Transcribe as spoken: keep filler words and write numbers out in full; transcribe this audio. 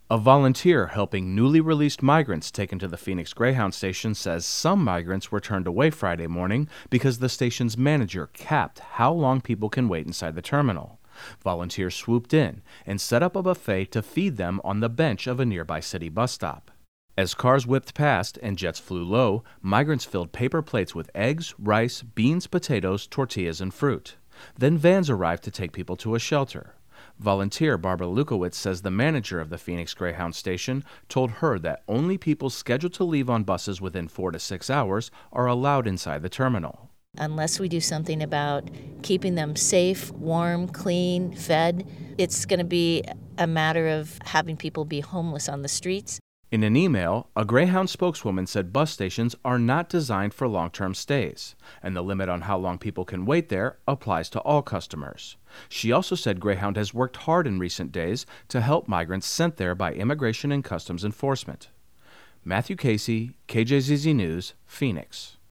A volunteer helping newly released migrants taken to the Phoenix Greyhound station says some migrants were turned away Friday morning because the station's manager capped how long people can wait inside the terminal. Volunteers swooped in and set up a buffet to feed them on the bench of a nearby city bus stop. As cars whipped past and jets flew low, migrants filled paper plates with eggs, rice, beans, potatoes, tortillas, and fruit. Then vans arrived to take people to a shelter. Volunteer Barbara Lukowitz says the manager of the Phoenix Greyhound station told her that only people scheduled to leave on buses within four to six hours are allowed inside the terminal. Unless we do something about keeping them safe, warm, clean, fed, it's going to be a matter of having people be homeless on the streets. In an email, a Greyhound spokeswoman said bus stations are not designed for long-term stays, and the limit on how long people can wait there applies to all customers. She also said Greyhound has worked hard in recent days to help migrants sent there by Immigration and Customs Enforcement. Matthew Casey, K J Z Z News, Phoenix.